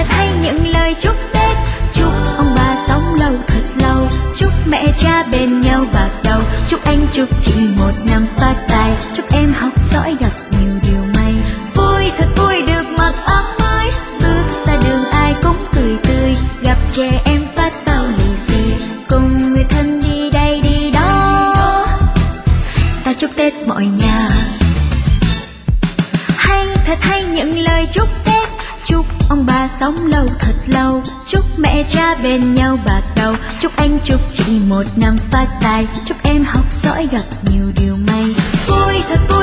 thật hay những lời chúc Tết. Chúc ông bà sống lâu thật lâu, chúc mẹ cha bên nhau bạc đầu, chúc anh chúc chị một năm phát tài, chúc em học giỏi gặp nhiều điều may. Vui thật vui được mặc áo mới, bước ra đường ai cũng cười tươi, gặp trẻ em phát bao lì xì, cùng người thân đi đây đi đó, ta chúc Tết mọi nhà. Hay thật hay những lời chúc Tết, chúc ông bà sống lâu thật lâu, chúc mẹ cha bên nhau bạc đầu, chúc anh chúc chị một năm phát tài, chúc em học giỏi gặp nhiều điều may. Vui thật vui